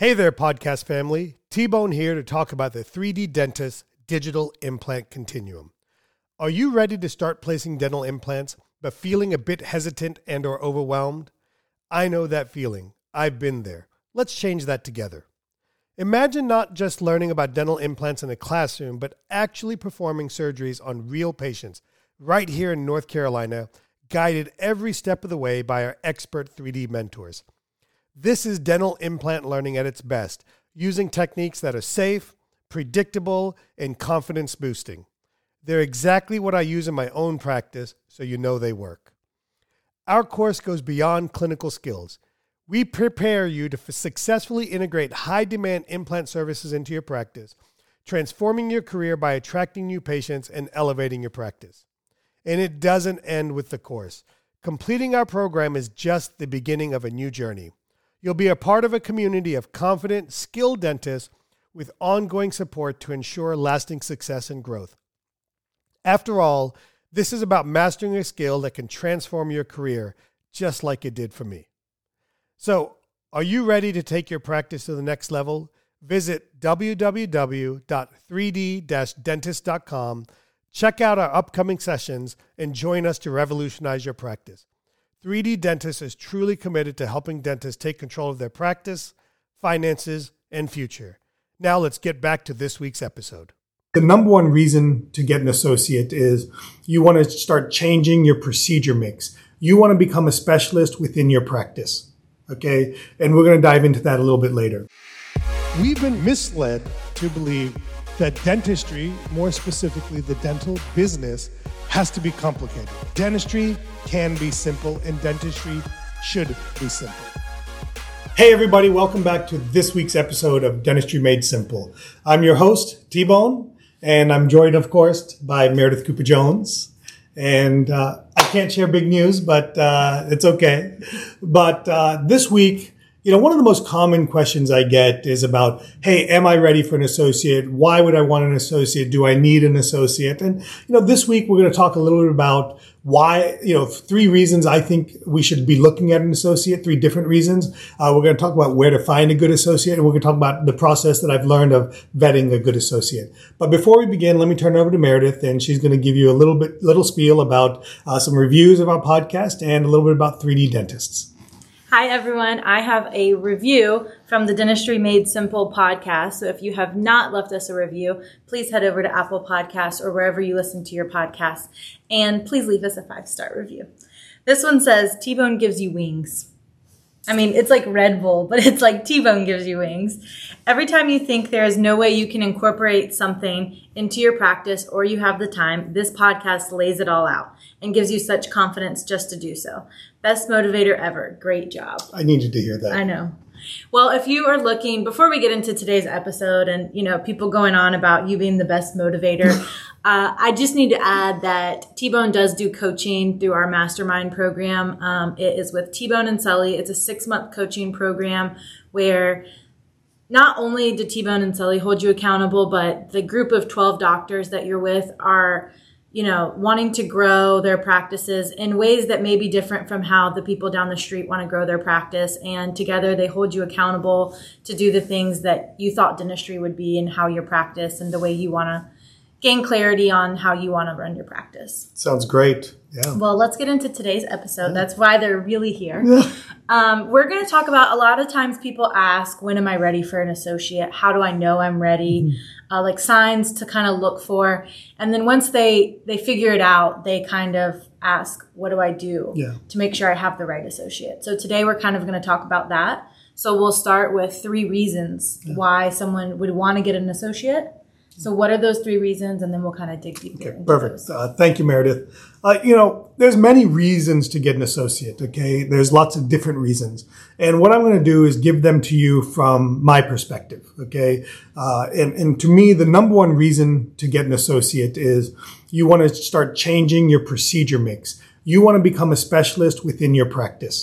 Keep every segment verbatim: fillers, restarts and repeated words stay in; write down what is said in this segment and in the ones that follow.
Hey there, podcast family. T-Bone here to talk about the three D Dentist Digital Implant Continuum. Are you ready to start placing dental implants, but feeling a bit hesitant and or overwhelmed? I know that feeling. I've been there. Let's change that together. Imagine not just learning about dental implants in a classroom, but actually performing surgeries on real patients right here in North Carolina, guided every step of the way by our expert three D mentors. This is dental implant learning at its best, using techniques that are safe, predictable, and confidence boosting. They're exactly what I use in my own practice, so you know they work. Our course goes beyond clinical skills. We prepare you to successfully integrate high-demand implant services into your practice, transforming your career by attracting new patients and elevating your practice. And it doesn't end with the course. Completing our program is just the beginning of a new journey. You'll be a part of a community of confident, skilled dentists with ongoing support to ensure lasting success and growth. After all, this is about mastering a skill that can transform your career, just like it did for me. So, are you ready to take your practice to the next level? Visit w w w dot three d dash dentist dot com, check out our upcoming sessions, and join us to revolutionize your practice. three D Dentist is truly committed to helping dentists take control of their practice, finances, and future. Now let's get back to this week's episode. The number one reason to get an associate is you want to start changing your procedure mix. You want to become a specialist within your practice, okay? And we're going to dive into that a little bit later. We've been misled to believe that dentistry, more specifically the dental business, has to be complicated. Dentistry can be simple, and dentistry should be simple. Hey everybody, welcome back to this week's episode of Dentistry Made Simple. I'm your host, T-Bone, and I'm joined, of course, by Meredith Cooper-Jones. And uh, I can't share big news, but uh, it's okay. But uh, this week, you know, one of the most common questions I get is about, hey, am I ready for an associate? Why would I want an associate? Do I need an associate? And, you know, this week we're going to talk a little bit about why, you know, three reasons I think we should be looking at an associate, three different reasons. Uh, we're going to talk about where to find a good associate, and we're going to talk about the process that I've learned of vetting a good associate. But before we begin, let me turn it over to Meredith, and she's going to give you a little bit, little spiel about uh, some reviews of our podcast and a little bit about three D dentists. Hi, everyone. I have a review from the Dentistry Made Simple podcast. So if you have not left us a review, please head over to Apple Podcasts or wherever you listen to your podcasts, and please leave us a five-star review. This one says, T-Bone gives you wings. I mean, it's like Red Bull, but it's like T-Bone gives you wings. Every time you think there is no way you can incorporate something into your practice or you have the time, this podcast lays it all out and gives you such confidence just to do so. Best motivator ever. Great job. I needed to hear that. I know. Well, if you are looking, before we get into today's episode and, you know, people going on about you being the best motivator, uh, I just need to add that T-Bone does do coaching through our mastermind program. Um, it is with T-Bone and Sully. It's a six-month coaching program where not only do T-Bone and Sully hold you accountable, but the group of twelve doctors that you're with are, you know, wanting to grow their practices in ways that may be different from how the people down the street want to grow their practice. And together they hold you accountable to do the things that you thought dentistry would be and how your practice and the way you want to gain clarity on how you want to run your practice. Sounds great. Yeah. Well, let's get into today's episode. Yeah. That's why they're really here. Yeah. Um, we're going to talk about, a lot of times people ask, when am I ready for an associate? How do I know I'm ready? Mm-hmm. Uh, like signs to kind of look for. And then once they, they figure it out, they kind of ask, what do I do yeah. to make sure I have the right associate? So today we're kind of going to talk about that. So we'll start with three reasons yeah. why someone would want to get an associate. So what are those three reasons? And then we'll kind of dig deeper. Okay, perfect. Uh, thank you, Meredith. Uh, you know, there's many reasons to get an associate, okay? There's lots of different reasons. And what I'm going to do is give them to you from my perspective, okay? Uh, and, and to me, the number one reason to get an associate is you want to start changing your procedure mix. You want to become a specialist within your practice.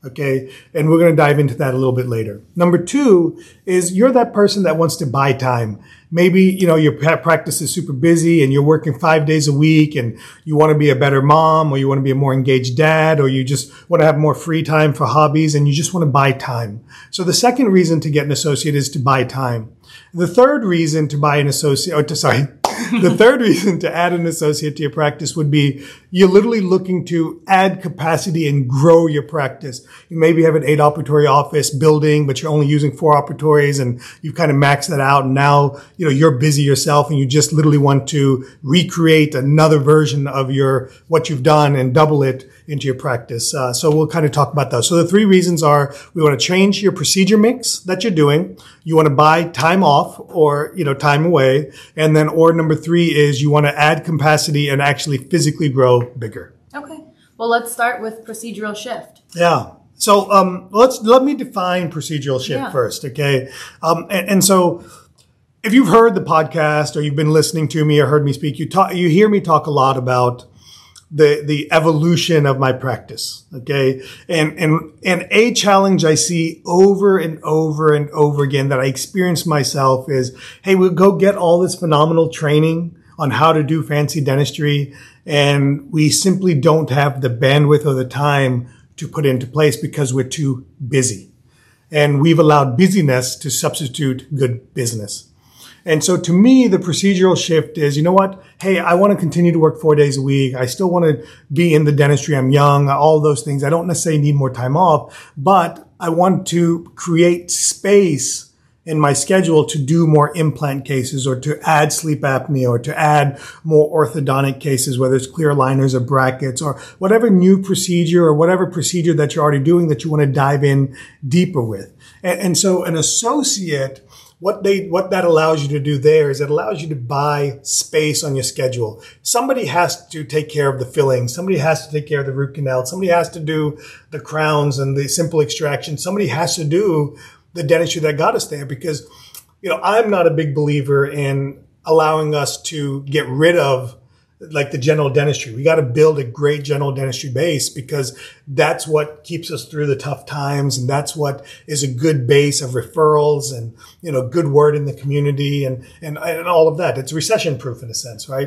Okay. And we're going to dive into that a little bit later. Number two is you're that person that wants to buy time. Maybe, you know, your practice is super busy and you're working five days a week and you want to be a better mom, or you want to be a more engaged dad, or you just want to have more free time for hobbies and you just want to buy time. So the second reason to get an associate is to buy time. The third reason to buy an associate, or to, sorry, the third reason to add an associate to your practice would be you're literally looking to add capacity and grow your practice. You maybe have an eight operatory office building, but you're only using four operatories and you've kind of maxed that out. And now, you know, you're busy yourself and you just literally want to recreate another version of your, what you've done and double it into your practice. Uh, so we'll kind of talk about those. So the three reasons are we want to change your procedure mix that you're doing. You want to buy time off or, you know, time away. And then, or number three is you want to add capacity and actually physically grow bigger. Okay. Well, let's start with procedural shift. Yeah. So, um, let's, let me define procedural shift Yeah. first. Okay. Um, and, and so if you've heard the podcast or you've been listening to me or heard me speak, you talk, you hear me talk a lot about the, the evolution of my practice. Okay. And, and, and a challenge I see over and over and over again that I experience myself is, hey, we'll go get all this phenomenal training on how to do fancy dentistry, and we simply don't have the bandwidth or the time to put into place because we're too busy. And we've allowed busyness to substitute good business. And so to me, the procedural shift is, you know what? Hey, I want to continue to work four days a week. I still want to be in the dentistry. I'm young, all those things. I don't necessarily need more time off, but I want to create space in my schedule to do more implant cases or to add sleep apnea or to add more orthodontic cases, whether it's clear aligners or brackets or whatever new procedure or whatever procedure that you're already doing that you want to dive in deeper with. And, and so an associate, What they, what that allows you to do there is it allows you to buy space on your schedule. Somebody has to take care of the filling. Somebody has to take care of the root canal. Somebody has to do the crowns and the simple extraction. Somebody has to do the dentistry that got us there, because, you know, I'm not a big believer in allowing us to get rid of like the general dentistry. We got to build a great general dentistry base because that's what keeps us through the tough times. And that's what is a good base of referrals and, you know, good word in the community and, and, and all of that. It's recession proof in a sense, right?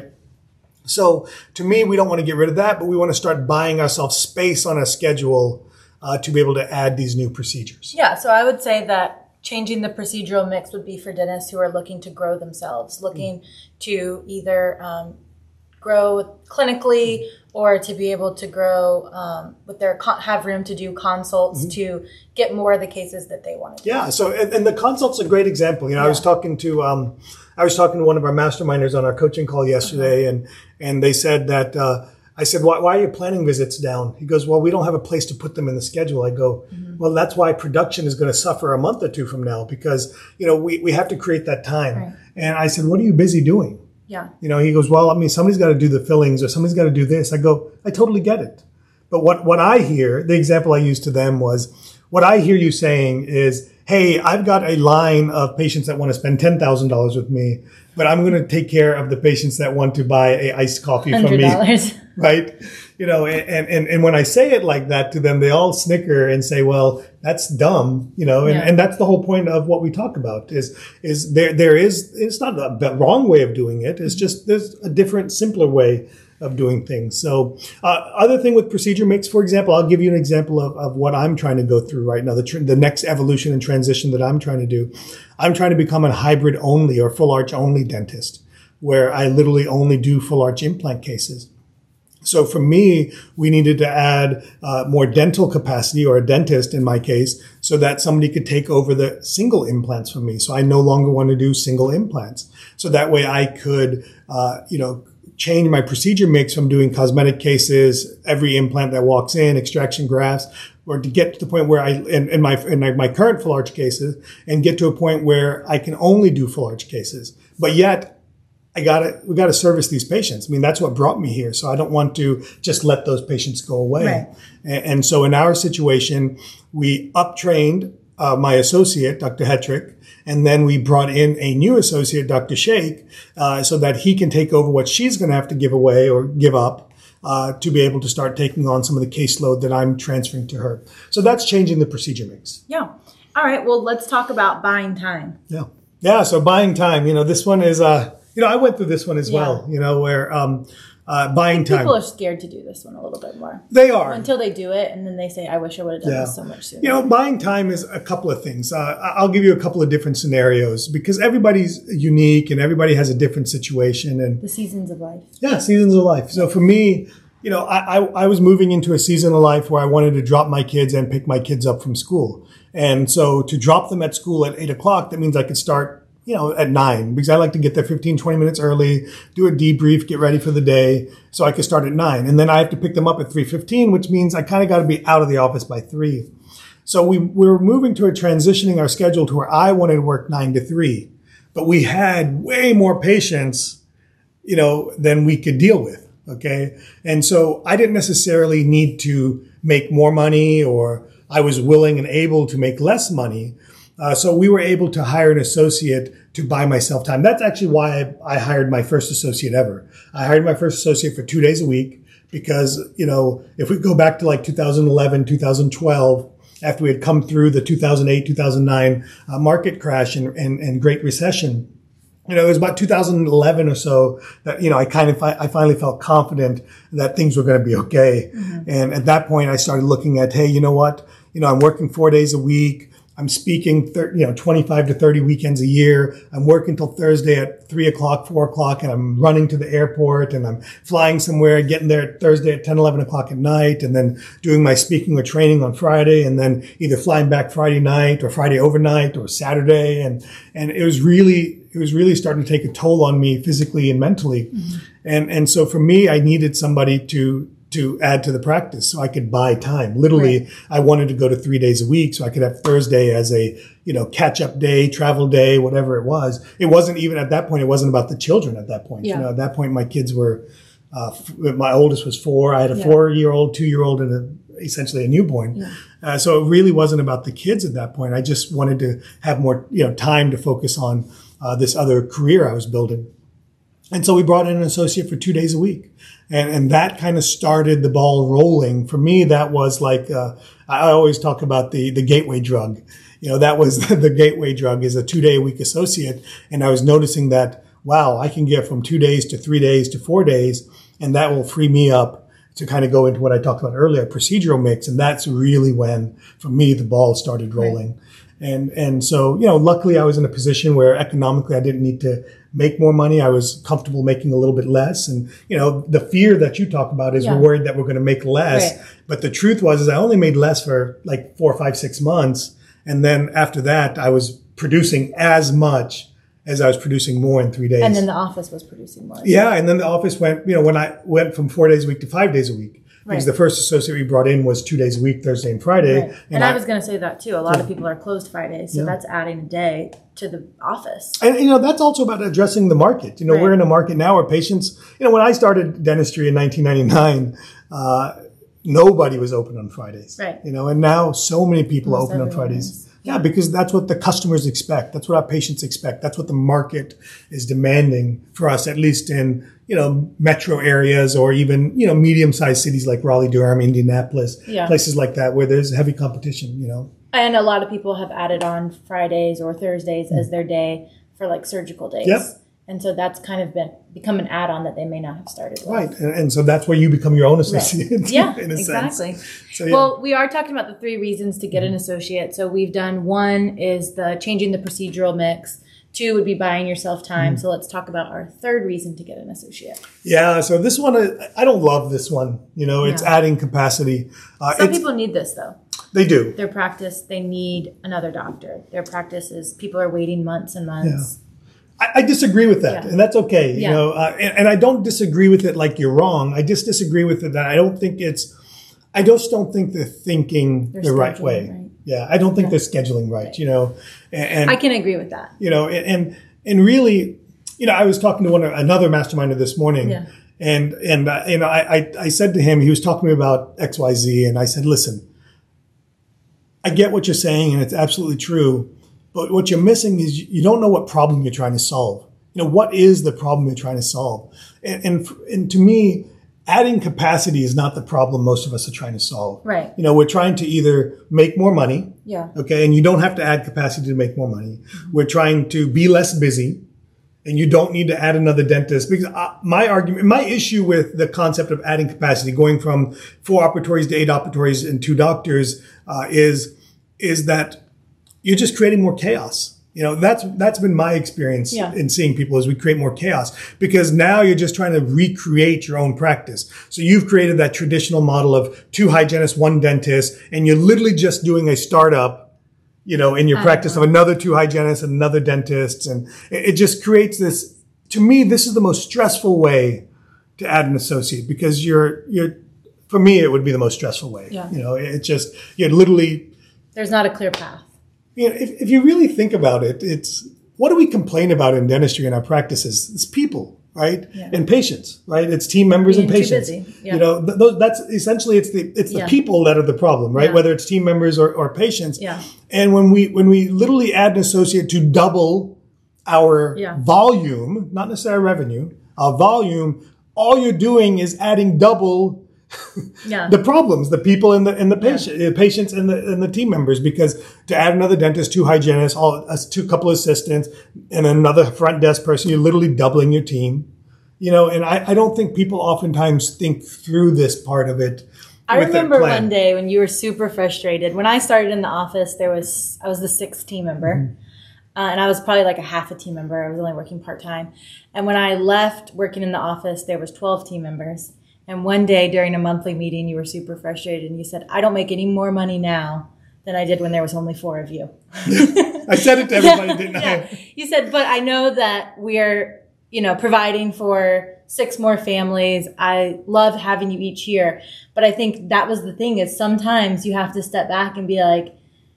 So to me, we don't want to get rid of that, but we want to start buying ourselves space on a schedule uh, to be able to add these new procedures. Yeah. So I would say that changing the procedural mix would be for dentists who are looking to grow themselves, looking mm. to either, um, grow clinically or to be able to grow um, with their have room to do consults mm-hmm. to get more of the cases that they want to do. Yeah. So, and, and the consult's a great example. You know, yeah. I was talking to, um, I was talking to one of our masterminders on our coaching call yesterday, mm-hmm. and, and they said that, uh, I said, why, why are your planning visits down? He goes, well, we don't have a place to put them in the schedule. I go, mm-hmm. well, that's why production is going to suffer a month or two from now because, you know, we, we have to create that time. Right. And I said, what are you busy doing? Yeah. You know, he goes, well, I mean, somebody's got to do the fillings or somebody's got to do this. I go, I totally get it. But what, what I hear, the example I used to them was, what I hear you saying is, hey, I've got a line of patients that want to spend ten thousand dollars with me, but I'm going to take care of the patients that want to buy a iced coffee from me. one hundred dollars Right? You know, and, and, and when I say it like that to them, they all snicker and say, well, that's dumb, you know, and, yeah. and that's the whole point of what we talk about is, is there, there is, it's not a wrong way of doing it. It's just, there's a different, simpler way of doing things. So, uh, other thing with procedure mix, for example, I'll give you an example of, of what I'm trying to go through right now. The, tr- the next evolution and transition that I'm trying to do. I'm trying to become a hybrid only or full arch only dentist where I literally only do full arch implant cases. So for me, we needed to add uh, more dental capacity, or a dentist in my case, so that somebody could take over the single implants from me. So I no longer want to do single implants. So that way I could, uh, you know, change my procedure mix from doing cosmetic cases, every implant that walks in, extraction grafts, or to get to the point where I, in, in my, in my current full arch cases, and get to a point where I can only do full arch cases. But yet, I gotta, we gotta service these patients. I mean, that's what brought me here. So I don't want to just let those patients go away. Right. And, and so in our situation, we uptrained uh, my associate, Doctor Hetrick, and then we brought in a new associate, Doctor Shake, uh, so that he can take over what she's going to have to give away or give up. uh, to be able to start taking on some of the caseload that I'm transferring to her. So that's changing the procedure mix. Yeah. All right. Well, let's talk about buying time. Yeah. Yeah. So buying time, you know, this one is, uh, you know, I went through this one as Yeah. well, you know, where um, uh, buying time. People are scared to do this one a little bit more. They are. Until they do it, and then they say, I wish I would have done Yeah. this so much sooner. You know, buying time is a couple of things. Uh, I'll give you a couple of different scenarios because everybody's unique and everybody has a different situation. And The seasons of life. yeah, seasons of life. So for me, you know, I, I, I was moving into a season of life where I wanted to drop my kids and pick my kids up from school. And so to drop them at school at eight o'clock, that means I could start, you know, at nine because I like to get there fifteen, twenty minutes early, do a debrief, get ready for the day so I could start at nine. And then I have to pick them up at three fifteen, which means I kind of got to be out of the office by three. So we, we were moving to a transitioning our schedule to where I wanted to work nine to three, but we had way more patients, you know, than we could deal with. Okay. And so I didn't necessarily need to make more money or I was willing and able to make less money. Uh, so we were able to hire an associate to buy myself time. That's actually why I, I hired my first associate ever. I hired my first associate for two days a week because, you know, if we go back to like two thousand eleven, two thousand twelve, after we had come through the two thousand eight, two thousand nine uh, market crash and, and, and Great Recession, you know, it was about two thousand eleven or so that, you know, I kind of, I finally felt confident that things were going to be okay. Mm-hmm. And at that point, I started looking at, hey, you know what? You know, I'm working four days a week. I'm speaking, thirty, you know, twenty-five to thirty weekends a year. I'm working till Thursday at three o'clock, four o'clock, and I'm running to the airport and I'm flying somewhere, getting there at Thursday at ten, eleven o'clock at night, and then doing my speaking or training on Friday, and then either flying back Friday night or Friday overnight or Saturday. And, and it was really, it was really starting to take a toll on me physically and mentally. Mm-hmm. And, and so for me, I needed somebody to, to add to the practice so I could buy time. Literally, right. I wanted to go to three days a week so I could have Thursday as a, you know, catch up day, travel day, whatever it was. It wasn't even at that point, it wasn't about the children at that point. Yeah. You know, at that point, my kids were, uh, f- my oldest was four. I had a yeah. four year old, two year old, and a, essentially a newborn. Yeah. Uh, so it really wasn't about the kids at that point. I just wanted to have more, you know, time to focus on uh, this other career I was building. And so we brought in an associate for two days a week. And, and that kind of started the ball rolling. For me, that was like, uh, I always talk about the, the gateway drug. You know, that was the gateway drug is a two day a week associate. And I was noticing that, wow, I can get from two days to three days to four days. And that will free me up to kind of go into what I talked about earlier, procedural mix. And that's really when, for me, the ball started rolling. Right. And, and so, you know, luckily I was in a position where economically I didn't need to make more money. I was comfortable making a little bit less. And, you know, the fear that you talk about is yeah. we're worried that we're going to make less. Right. But the truth was, is I only made less for like four, five, six months. And then after that, I was producing as much as I was producing more in three days. And then the office was producing more. Yeah. And then the office went, you know, when I went from four days a week to five days a week. Because right. the first associate we brought in was two days a week, Thursday and Friday. Right. And, and I, I was going to say that too. A lot yeah. of people are closed Fridays, so yeah. that's adding a day to the office. And, you know, that's also about addressing the market. You know, right. we're in a market now where patients, you know, when I started dentistry in nineteen ninety-nine, uh, nobody was open on Fridays. Right. You know, and now so many people Almost are open on Fridays. Is. Yeah, because that's what the customers expect. That's what our patients expect. That's what the market is demanding for us, at least in, you know, metro areas or even, you know, medium-sized cities like Raleigh, Durham, Indianapolis, yeah. places like that where there's heavy competition, you know. And a lot of people have added on Fridays or Thursdays mm. as their day for like surgical days. Yep. And so that's kind of been become an add-on that they may not have started with. Right. And, and so that's where you become your own associate. Right. Yeah, in a exactly. sense. So, yeah. Well, we are talking about the three reasons to get an associate. So we've done one is the changing the procedural mix. Two would be buying yourself time. Mm. So let's talk about our third reason to get an associate. Yeah. So this one, I don't love this one. You know, it's yeah. adding capacity. Uh, Some people need this though. They do. Their practice, they need another doctor. Their practice is people are waiting months and months. Yeah. I, I disagree with that, yeah. and that's okay. You yeah. know, uh, and, and I don't disagree with it like you're wrong. I just disagree with it that I don't think it's. I just don't think they're thinking they're the right way. Right. Yeah, I don't think yeah. they're scheduling right. right. You know, and, and I can agree with that. You know, and, and and really, you know, I was talking to one another masterminder this morning, yeah. and and uh, you know, I, I I said to him, he was talking to me about X Y Z, and I said, listen, I get what you're saying, and it's absolutely true. But what you're missing is you don't know what problem you're trying to solve. You know, what is the problem you're trying to solve? And, and, and to me, adding capacity is not the problem most of us are trying to solve. Right. You know, we're trying to either make more money. Yeah. Okay. And you don't have to add capacity to make more money. Mm-hmm. We're trying to be less busy, and you don't need to add another dentist, because I, my argument, my issue with the concept of adding capacity, going from four operatories to eight operatories and two doctors, uh, is, is that you're just creating more chaos. You know, that's, that's been my experience yeah. in seeing people, is we create more chaos, because now you're just trying to recreate your own practice. So you've created that traditional model of two hygienists, one dentist, and you're literally just doing a startup, you know, in your I practice of another two hygienists and another dentist. And it, it just creates this, to me, this is the most stressful way to add an associate, because you're, you're, for me, it would be the most stressful way. Yeah. You know, it's just, you're literally. There's not a clear path. You know, if, if you really think about it, it's, what do we complain about in dentistry in our practices? It's people, right? Yeah. And patients, right? It's team members Being and patients. Too busy. Yeah. You know, th- those, that's essentially, it's the, it's the yeah. people that are the problem, right? Yeah. Whether it's team members or, or patients. Yeah. And when we, when we literally add an associate to double our yeah. volume, not necessarily revenue, our volume, all you're doing is adding double yeah. the problems, the people and the and the patient, yeah. patients and the and the team members, because to add another dentist, two hygienists, all uh, two couple of assistants, and another front desk person, you're literally doubling your team. You know, and I, I don't think people oftentimes think through this part of it. I remember one day when you were super frustrated. When I started in the office, there was I was the sixth team member. Mm-hmm. Uh, and I was probably like a half a team member. I was only working part-time. And when I left working in the office, there was twelve team members. And one day during a monthly meeting, you were super frustrated and you said, I don't make any more money now than I did when there was only four of you. I said it to everybody, yeah, didn't I? Yeah. You said, but I know that we're, you know, providing for six more families. I love having you each here. But I think that was the thing, is sometimes you have to step back and be like,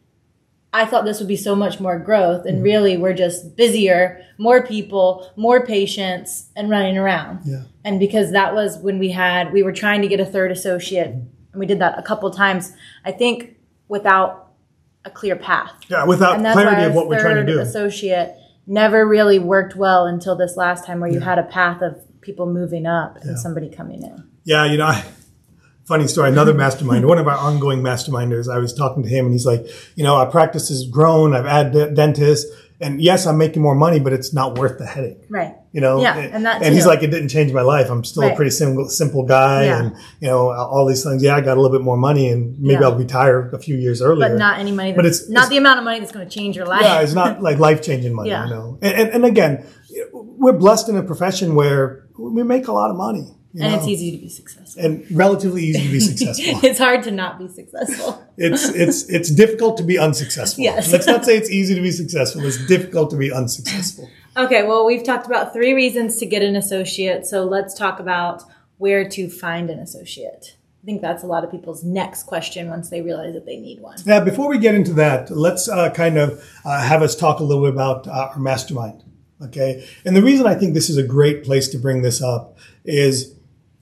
I thought this would be so much more growth, and really we're just busier, more people, more patients, and running around. Yeah. And because that was when we had, we were trying to get a third associate, and we did that a couple times, I think without a clear path. Yeah, without clarity of what we're trying to do. Associate never really worked well until this last time, where you yeah. had a path of people moving up and yeah. somebody coming in. Yeah, you know, I, funny story, another mastermind, one of our ongoing masterminders, I was talking to him and he's like, you know, our practice has grown. I've added dentists, and yes, I'm making more money, but it's not worth the headache. Right. You know, yeah, and, and, that and he's like, it didn't change my life. I'm still right. a pretty simple, simple guy. Yeah. And, you know, all these things. Yeah, I got a little bit more money, and maybe yeah. I'll retire a few years earlier. But not any money. But it's not it's, the amount of money that's going to change your life. Yeah, it's not like life-changing money, yeah. you know. And, and, and again, we're blessed in a profession where we make a lot of money. You and know? It's easy to be successful. And relatively easy to be successful. It's hard to not be successful. it's it's it's difficult to be unsuccessful. Yes. Let's not say it's easy to be successful. It's difficult to be unsuccessful. Okay, well, we've talked about three reasons to get an associate. So let's talk about where to find an associate. I think that's a lot of people's next question once they realize that they need one. Yeah, before we get into that, let's uh, kind of uh, have us talk a little bit about uh, our mastermind. Okay. And the reason I think this is a great place to bring this up is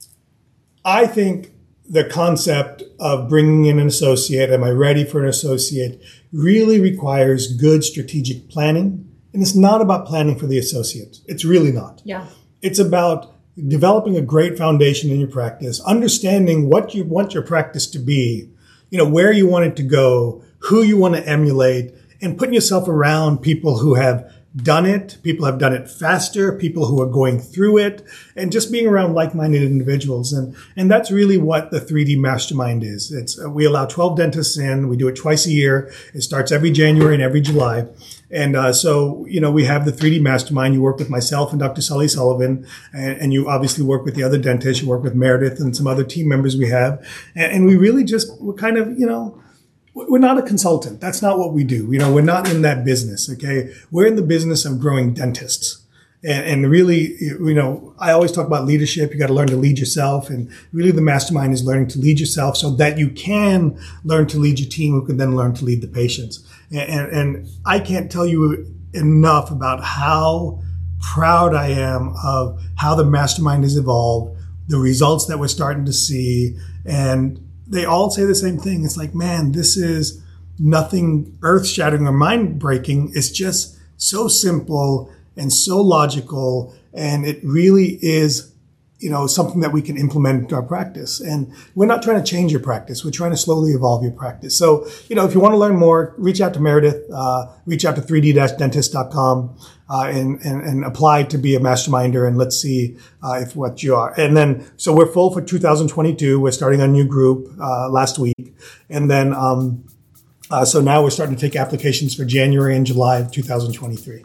I think the concept of bringing in an associate, am I ready for an associate, really requires good strategic planning. And it's not about planning for the associate. It's really not. Yeah. It's about developing a great foundation in your practice, understanding what you want your practice to be, you know, where you want it to go, who you want to emulate, and putting yourself around people who have done it, people have done it faster, people who are going through it, and just being around like-minded individuals. And, and that's really what the three D Mastermind is. It's, uh, we allow twelve dentists in. We do it twice a year. It starts every January and every July. And, uh, so, you know, we have the three D Mastermind. You work with myself and Doctor Sully Sullivan, and, and you obviously work with the other dentists. You work with Meredith and some other team members we have. And, and we really just, we're kind of, you know, we're not a consultant. That's not what we do. You know, we're not in that business. Okay. We're in the business of growing dentists. And, and really, you know, I always talk about leadership. You got to learn to lead yourself. And really the mastermind is learning to lead yourself so that you can learn to lead your team, who can then learn to lead the patients. And, and, and I can't tell you enough about how proud I am of how the mastermind has evolved, the results that we're starting to see. And they all say the same thing. It's like, man, this is nothing earth-shattering or mind-breaking. It's just so simple and so logical. And it really is you know, something that we can implement into our practice. And we're not trying to change your practice. We're trying to slowly evolve your practice. So, you know, if you want to learn more, reach out to Meredith, uh, reach out to three D dentist dot com, uh, and, and, and apply to be a masterminder, and let's see, uh, if what you are. And then, so we're full for two thousand twenty-two. We're starting a new group, uh, last week. And then, um, uh, so now we're starting to take applications for January and July of two thousand twenty-three.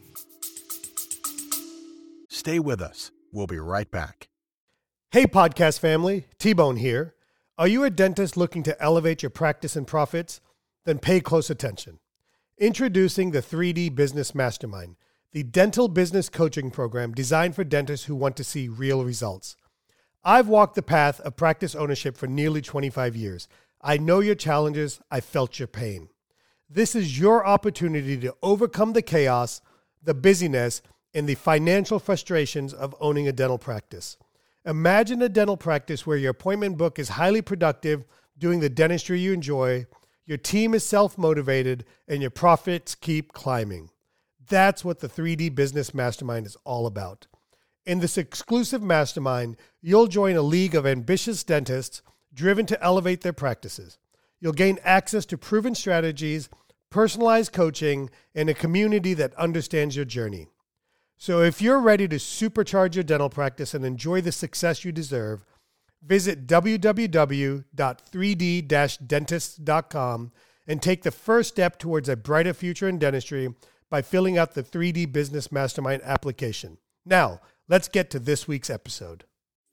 Stay with us. We'll be right back. Hey, podcast family, T-Bone here. Are you a dentist looking to elevate your practice and profits? Then pay close attention. Introducing the three D Business Mastermind, the dental business coaching program designed for dentists who want to see real results. I've walked the path of practice ownership for nearly twenty-five years. I know your challenges. I felt your pain. This is your opportunity to overcome the chaos, the busyness, and the financial frustrations of owning a dental practice. Imagine a dental practice where your appointment book is highly productive, doing the dentistry you enjoy, your team is self-motivated, and your profits keep climbing. That's what the three D Business Mastermind is all about. In this exclusive mastermind, you'll join a league of ambitious dentists driven to elevate their practices. You'll gain access to proven strategies, personalized coaching, and a community that understands your journey. So if you're ready to supercharge your dental practice and enjoy the success you deserve, visit w w w dot three d dash dentist dot com and take the first step towards a brighter future in dentistry by filling out the three D Business Mastermind application. Now, let's get to this week's episode.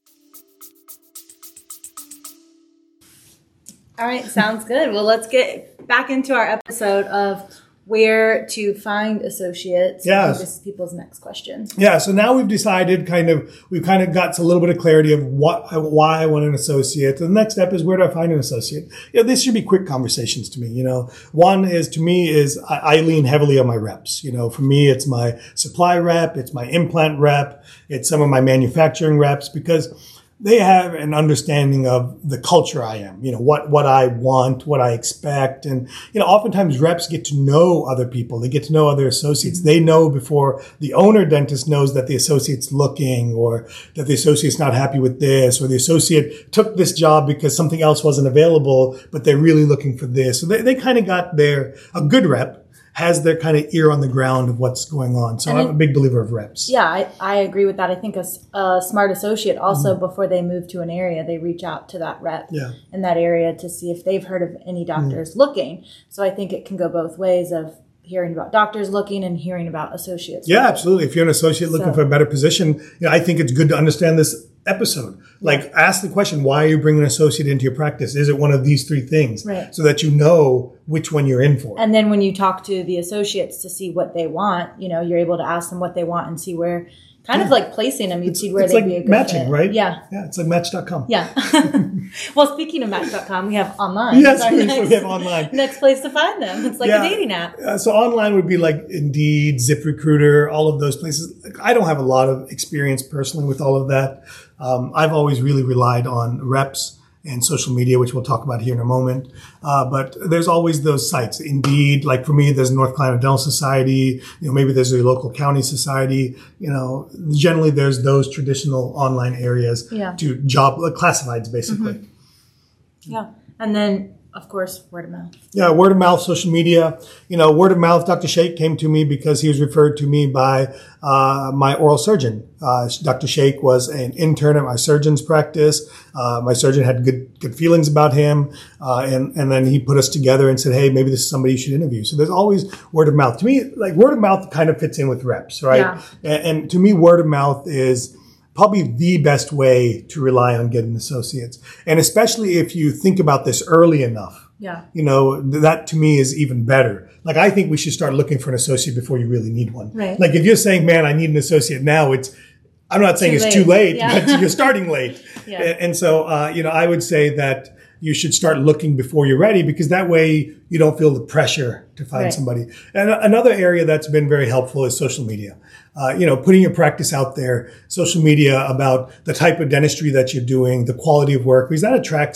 All right, sounds good. Well, let's get back into our episode of where to find associates. Yes. This is people's next question. Yeah. So now we've decided kind of, we've kind of got a little bit of clarity of what, why I want an associate. The next step is, where do I find an associate? You know, this should be quick conversations to me. You know, one is, to me, is I, I lean heavily on my reps. You know, for me, it's my supply rep, it's my implant rep, it's some of my manufacturing reps, because they have an understanding of the culture I am, you know, what, what I want, what I expect. And, you know, oftentimes reps get to know other people. They get to know other associates. They know before the owner dentist knows that the associate's looking, or that the associate's not happy with this, or the associate took this job because something else wasn't available, but they're really looking for this. So they, they kind of got their, a good rep has their kind of ear on the ground of what's going on. So and I'm it, a big believer of reps. Yeah, I, I agree with that. I think a, a smart associate also, mm-hmm. before they move to an area, they reach out to that rep yeah. in that area to see if they've heard of any doctors mm-hmm. looking. So I think it can go both ways of hearing about doctors looking and hearing about associates. Yeah, looking. Absolutely. If you're an associate looking so, for a better position, you know, I think it's good to understand this episode. Like, yeah. ask the question, why are you bringing an associate into your practice? Is it one of these three things? Right. So that you know which one you're in for. And then when you talk to the associates to see what they want, you know, you're able to ask them what they want and see where, kind yeah. of like placing them, you'd it's, see where they'd like be a good matching, fit. Right? Yeah. Yeah, it's like match dot com. Yeah. Well, speaking of match dot com, we have online. Yes, we, next, we have online. Next place to find them. It's like yeah. a dating app. Uh, so online would be like Indeed, ZipRecruiter, all of those places. I don't have a lot of experience personally with all of that. Um, I've always really relied on reps and social media, which we'll talk about here in a moment. Uh, but there's always those sites. Indeed, like for me, there's North Carolina Dental Society. You know, maybe there's a local county society. You know, generally there's those traditional online areas yeah. to job like classifieds, basically. Mm-hmm. Yeah. And then, of course, word of mouth. Yeah, word of mouth, social media. You know, word of mouth, Doctor Sheikh came to me because he was referred to me by uh my oral surgeon. Uh Doctor Sheikh was an intern at my surgeon's practice. Uh My surgeon had good good feelings about him. Uh and, and then he put us together and said, hey, maybe this is somebody you should interview. So there's always word of mouth. To me, like word of mouth kind of fits in with reps, right? Yeah. And, and to me, word of mouth is probably the best way to rely on getting associates. And especially if you think about this early enough. Yeah. You know, that to me is even better. Like, I think we should start looking for an associate before you really need one. Right. Like, if you're saying, man, I need an associate now, it's, I'm not saying too it's late. too late, Yeah. but you're starting late. Yeah. And, and so, uh, you know, I would say that you should start looking before you're ready, because that way you don't feel the pressure to find right. somebody. And another area that's been very helpful is social media. Uh, you know, putting your practice out there, social media about the type of dentistry that you're doing, the quality of work, because that attracts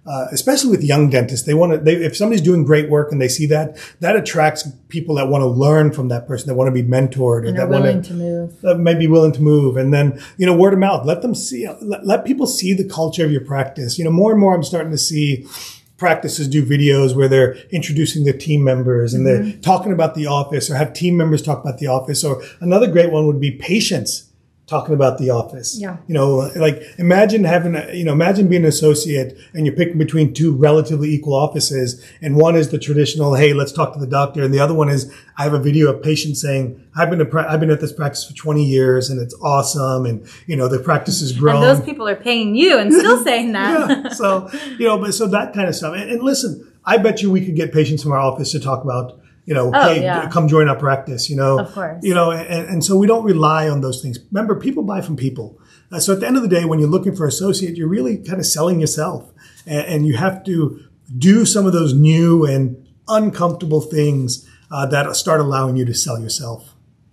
uh, especially with young dentists, they want to, they, if somebody's doing great work and they see that, that attracts people that want to learn from that person, that want to be mentored, or And that are want willing to move. that may be willing to move. And then, you know, word of mouth, let them see, let, let people see the culture of your practice. You know, more and more I'm starting to see practices do videos where they're introducing their team members and mm-hmm. they're talking about the office, or have team members talk about the office. Or another great one would be patients talking about the office. Yeah. You know, like imagine having, a, you know, imagine being an associate and you're picking between two relatively equal offices. And one is the traditional, hey, let's talk to the doctor. And the other one is, I have a video of patients saying, I've been, a, I've been at this practice for twenty years and it's awesome. And, you know, the practice has grown. And those people are paying you and still saying that. Yeah. So, you know, but so that kind of stuff. And, and listen, I bet you we could get patients from our office to talk about, you know, oh, hey, yeah. come join our practice, you know. Of course. You know, and, and so we don't rely on those things. Remember, people buy from people. Uh, so at the end of the day, when you're looking for an associate, you're really kind of selling yourself. And, and you have to do some of those new and uncomfortable things uh, that start allowing you to sell yourself.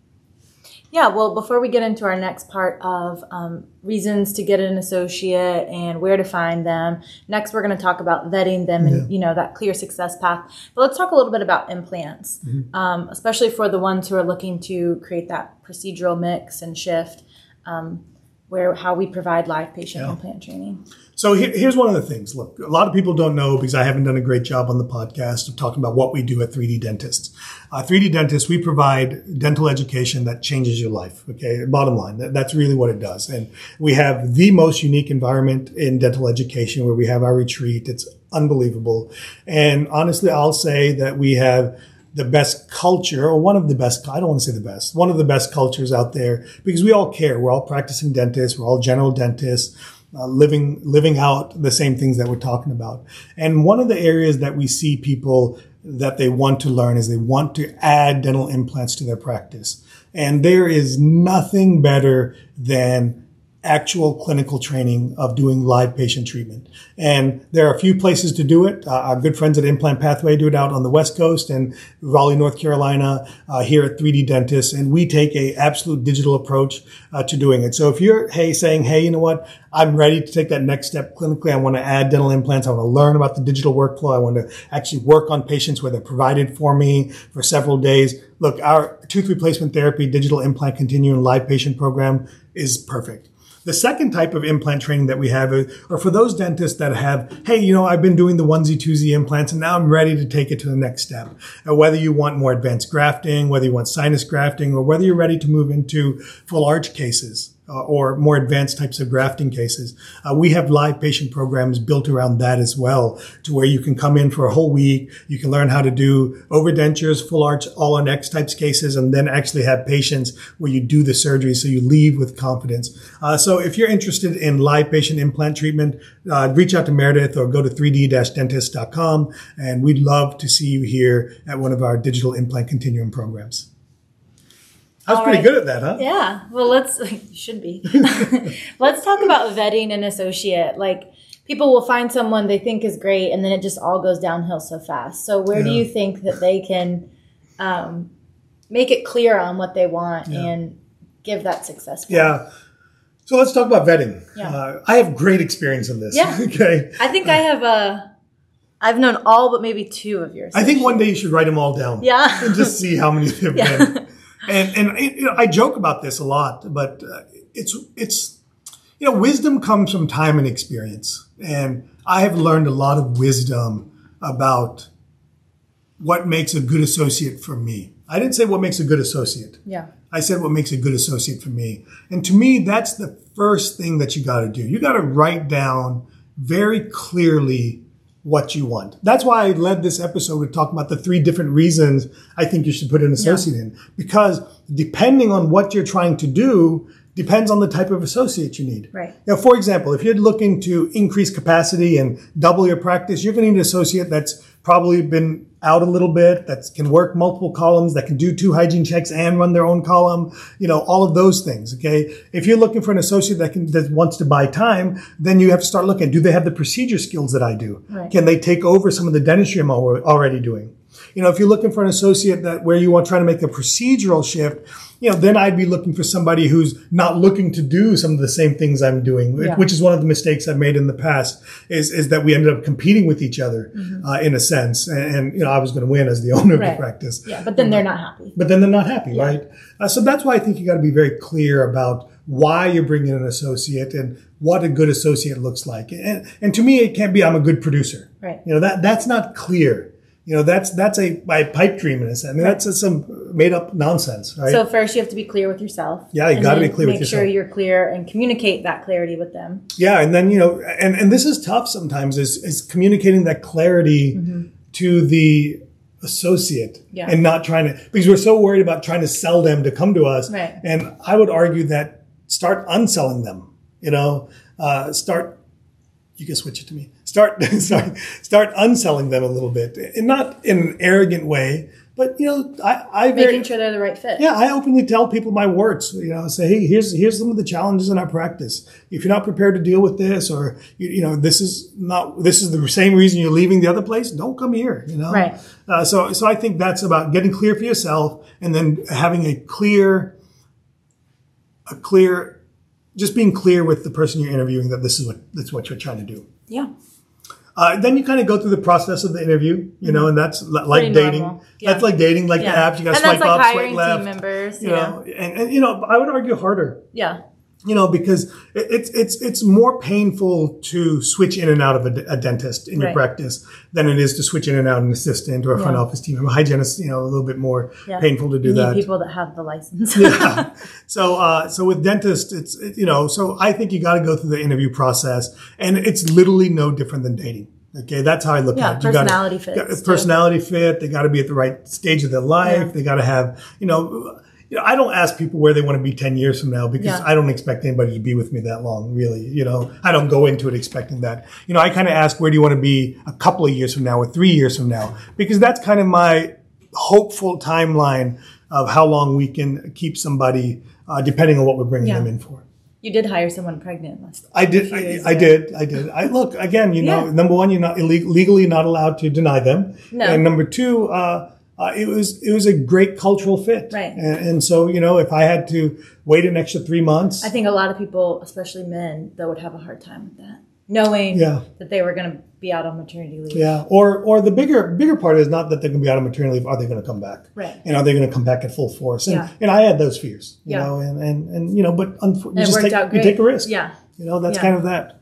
Yeah, well, before we get into our next part of um, reasons to get an associate and where to find them, next we're going to talk about vetting them and, yeah. you know, that clear success path. But let's talk a little bit about implants, mm-hmm. um, especially for the ones who are looking to create that procedural mix and shift, um, where how we provide live patient yeah. implant training. So here, here's one of the things. Look, a lot of people don't know because I haven't done a great job on the podcast of talking about what we do at three D Dentists. Uh, three D Dentists, we provide dental education that changes your life. Okay, bottom line, that, that's really what it does. And we have the most unique environment in dental education where we have our retreat. It's unbelievable. And honestly, I'll say that we have the best culture, or one of the best, I don't want to say the best, one of the best cultures out there because we all care. We're all practicing dentists. We're all general dentists. Uh, living living out the same things that we're talking about. And one of the areas that we see people that they want to learn is they want to add dental implants to their practice. And there is nothing better than actual clinical training of doing live patient treatment. And there are a few places to do it. Uh, our good friends at Implant Pathway do it out on the West Coast and Raleigh, North Carolina, uh, here at three D Dentists. And we take a absolute digital approach uh, to doing it. So if you're, hey, saying, hey, you know what? I'm ready to take that next step clinically. I want to add dental implants. I want to learn about the digital workflow. I want to actually work on patients where they're provided for me for several days. Look, our tooth replacement therapy, digital implant continuum live patient program is perfect. The second type of implant training that we have are for those dentists that have, hey, you know, I've been doing the onesie, twosie implants and now I'm ready to take it to the next step. Uh, whether you want more advanced grafting, whether you want sinus grafting, or whether you're ready to move into full arch cases. Uh, or more advanced types of grafting cases. Uh, we have live patient programs built around that as well, to where you can come in for a whole week. You can learn how to do overdentures, full arch, all on X types cases, and then actually have patients where you do the surgery so you leave with confidence. Uh, so if you're interested in live patient implant treatment, uh, reach out to Meredith or go to three D dentist dot com, and we'd love to see you here at one of our digital implant continuum programs. I was All pretty right. good at that, huh? Yeah. Well, let's, you should be. Let's talk about vetting an associate. Like, people will find someone they think is great, and then it just all goes downhill so fast. So where yeah. do you think that they can um, make it clear on what they want yeah. and give that success? Yeah. So let's talk about vetting. Yeah. Uh, I have great experience in this. Yeah. Okay. I think uh, I have a... I've known all but maybe two of yours. I think one day you should write them all down. Yeah. And just see how many there have yeah. been. And, and you know, I joke about this a lot, but uh, it's, it's, you know, wisdom comes from time and experience. And I have learned a lot of wisdom about what makes a good associate for me. I didn't say what makes a good associate. Yeah. I said what makes a good associate for me. And to me, that's the first thing that you got to do. You got to write down very clearly what you want. That's why I led this episode with talking about the three different reasons I think you should put an associate yeah. in. Because depending on what you're trying to do, depends on the type of associate you need. Right. Now, for example, if you're looking to increase capacity and double your practice, you're going to need an associate that's probably been out a little bit, that can work multiple columns, that can do two hygiene checks and run their own column, you know, all of those things. Okay. If you're looking for an associate that can, that wants to buy time, then you have to start looking, do they have the procedure skills that I do? Right. Can they take over some of the dentistry I'm already doing? You know, if you're looking for an associate that where you want trying to make a procedural shift, you know, then I'd be looking for somebody who's not looking to do some of the same things I'm doing, Yeah. which is one of the mistakes I've made in the past is, is that we ended up competing with each other, mm-hmm. uh, in a sense. And, and, you know, I was going to win as the owner Right. of the practice. Yeah, but then they're not happy. But then they're not happy, Yeah. right? Uh, so that's why I think you got to be very clear about why you're bringing an associate and what a good associate looks like. And, and to me, it can't be, I'm a good producer. Right. You know, that, that's not clear. You know, that's, that's a, my pipe dream in a sense. I mean, Right. that's some made up nonsense, right? So first you have to be clear with yourself. Yeah, you and gotta then be clear with Make sure yourself. you're clear and communicate that clarity with them. Yeah. And then, you know, and, and this is tough sometimes is, is communicating that clarity Mm-hmm. to the associate Yeah. and not trying to, because we're so worried about trying to sell them to come to us. Right. And I would argue that start unselling them, you know, uh, start, you can switch it to me. Start, start, start unselling them a little bit, and not in an arrogant way, but you know, I, I very, Making sure they're the right fit. yeah, I openly tell people my works. You know, say, hey, here's here's some of the challenges in our practice. If you're not prepared to deal with this, or you, you know, this is not this is the same reason you're leaving the other place. Don't come here. You know, Right. Uh, so so I think that's about getting clear for yourself, and then having a clear, a clear, just being clear with the person you're interviewing that this is what that's what you're trying to do. Yeah. Uh, then you kind of go through the process of the interview, you know, and that's li- like Pretty dating. normal. Yeah. That's like dating, like Yeah. the apps. You got to And swipe that's like up, swipe hiring left. team members, you you know, and, and you know, I would argue harder, Yeah. you know, because it, it's it's it's more painful to switch in and out of a, d- a dentist in your Right. practice than it is to switch in and out an assistant or a front Yeah. office team member. Hygienist, you know, a little bit more Yeah. painful to do You need that. people that have the license. Yeah. So, uh, so with dentists, it's, it, you know, so I think you got to go through the interview process, and it's literally no different than dating. Okay. That's how I look Yeah, at it. You gotta- personality fits, got- too. Personality fit. They got to be at the right stage of their life. Yeah. They got to have, you know, you know, I don't ask people where they want to be ten years from now because Yeah. I don't expect anybody to be with me that long, really. You know, I don't go into it expecting that. You know, I kind of ask, where do you want to be a couple of years from now or three years from now? Because that's kind of my hopeful timeline of how long we can keep somebody, uh, depending on what we're bringing Yeah. them in for. You did hire someone pregnant last I did. a few I, years I ago. did. I did. I look again. You know, Yeah. number one, you're not illeg- legally not allowed to deny them, No. and number two, uh, uh, it was it was a great cultural fit. Right. And, and so you know, if I had to wait an extra three months, I think a lot of people, especially men, that would have a hard time with that, knowing Yeah. that they were going to be out on maternity leave. yeah. Or or the bigger bigger part is not that they're going to be out on maternity leave. Are they going to come back? Right. And are they going to come back at full force? And Yeah. and I had those fears. You Yeah. know, and and and you know, but unfor- you And it just worked take out you great. take a risk. Yeah. You know, that's Yeah. kind of that.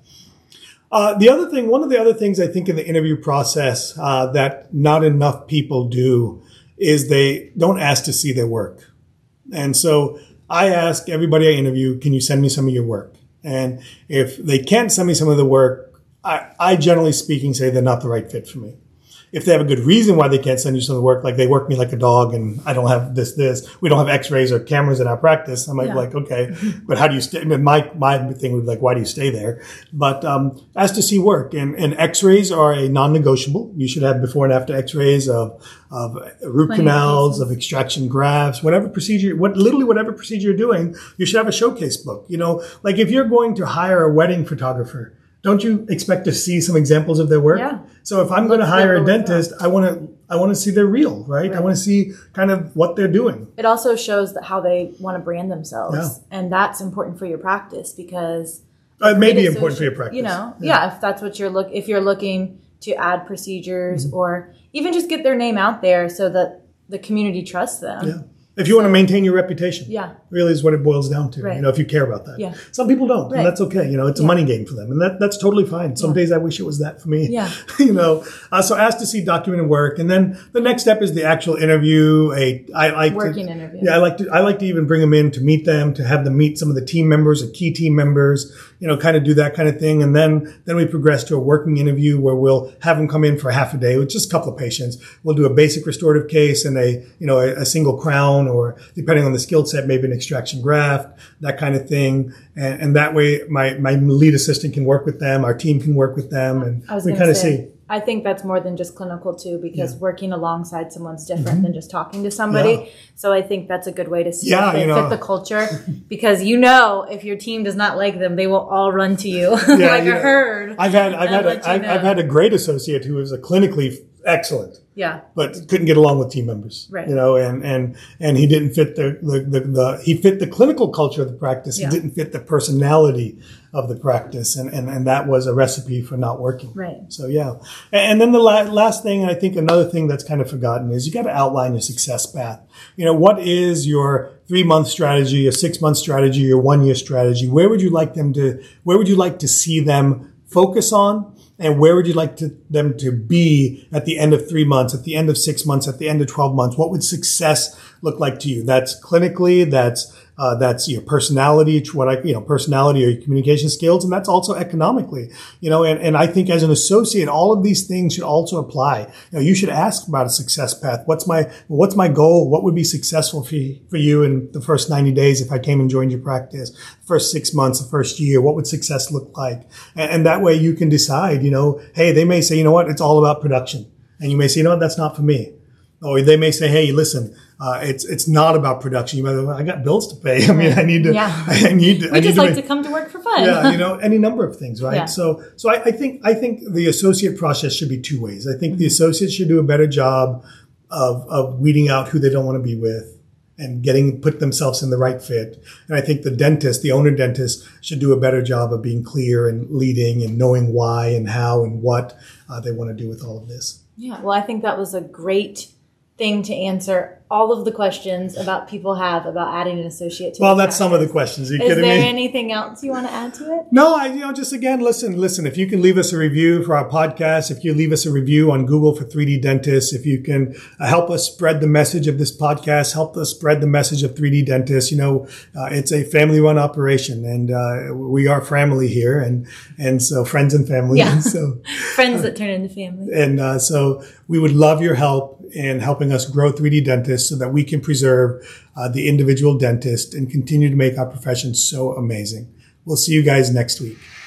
Uh, the other thing, one of the other things I think in the interview process uh, that not enough people do is they don't ask to see their work. And so I ask everybody I interview, can you send me some of your work? And if they can't send me some of the work, I, I generally speaking say they're not the right fit for me. If they have a good reason why they can't send you some of the work, like they work me like a dog and I don't have this, this, we don't have x-rays or cameras in our practice. I might Yeah. be like, okay, but how do you stay? I mean, my, my thing would be like, why do you stay there? But, um, as to see work and, and x-rays are a non-negotiable. You should have before and after x-rays of, of root Plenty of canals, cases. of extraction grafts, whatever procedure, what, literally whatever procedure you're doing, you should have a showcase book. You know, like if you're going to hire a wedding photographer, don't you expect to see some examples of their work? Yeah. So if I'm going to hire a good, look dentist, I want to I want to see their reel, right? I Right. want to see kind of what they're doing. It also shows that how they want to brand themselves. Yeah. And that's important for your practice because Uh, It may be it important for your associ- practice. You know, yeah. if that's what you're look if you're looking to add procedures Mm-hmm. or even just get their name out there so that the community trusts them. Yeah. If you want to maintain your reputation, Yeah. really is what it boils down to. Right. You know, if you care about that. Yeah. Some people don't, Right. and that's okay. You know, it's a money game for them, and that that's totally fine. Some days I wish it was that for me. Yeah. you know, uh, so ask to see documented work, and then the next step is the actual interview. A I like Working to, interview. Yeah, I like to I like to even bring them in to meet them, to have them meet some of the team members or key team members. You know, kind of do that kind of thing, and then then we progress to a working interview where we'll have them come in for half a day with just a couple of patients. We'll do a basic restorative case and a you know a, a single crown, or depending on the skill set, maybe an extraction graft, that kind of thing. And, and that way my, my lead assistant can work with them, our team can work with them, and I was we going kind to of say, see. I think that's more than just clinical too, because working alongside someone's different than just talking to somebody. Mm-hmm. Yeah. So I think that's a good way to see Yeah, if they you know. fit the culture, because you know if your team does not like them, they will all run to you Yeah, like yeah. a herd. I've had I've and had let a, you I've, know. I've had a great associate who was a clinically excellent. Yeah. But couldn't get along with team members. Right. You know, and, and, and he didn't fit the, the, the, the, he fit the clinical culture of the practice. Yeah. He didn't fit the personality of the practice. And, and, and that was a recipe for not working. Right. So, yeah. And, and then the la- last thing, I think another thing that's kind of forgotten is you got to outline your success path. You know, what is your three month strategy, a six month strategy, your one year strategy? Where would you like them to, where would you like to see them focus on? And where would you like to, them to be at the end of three months, at the end of six months, at the end of twelve months? What would success look like to you? That's clinically, that's, uh, that's your personality, what I, you know, personality or your communication skills. And that's also economically, you know, and, and I think as an associate, all of these things should also apply. You know, you should ask about a success path. What's my, what's my goal? What would be successful for you, for you in the first ninety days if I came and joined your practice? First six months, the first year, what would success look like? And, and that way you can decide, you know, hey, they may say, you know what, it's all about production. And you may say, you know what, that's not for me. Or they may say, hey, listen, uh, it's it's not about production. You might say, well, I got bills to pay. I mean, I need to, yeah. I need to. We I need just to like make, to come to work for fun. yeah, you know, any number of things, right? Yeah. So, so I, I think I think the associate process should be two ways. I think the associates should do a better job of of weeding out who they don't want to be with and getting put themselves in the right fit. And I think the dentist, the owner dentist, should do a better job of being clear and leading and knowing why and how and what uh, they want to do with all of this. Yeah. Well, I think that was a great thing to answer all of the questions about people have about adding an associate to Well, the that's some of the questions. Are you Is kidding there me? anything else you want to add to it? No, I, you know, just again, listen, listen, if you can leave us a review for our podcast, if you leave us a review on Google for three D Dentists, if you can uh, help us spread the message of this podcast, help us spread the message of three D Dentists. You know, uh, it's a family run operation and, uh, we are family here and, and so friends and family. Yeah. And so, Friends that turn into family. and, uh, so we would love your help in helping us grow three D Dentists so that we can preserve uh, the individual dentist and continue to make our profession so amazing. We'll see you guys next week.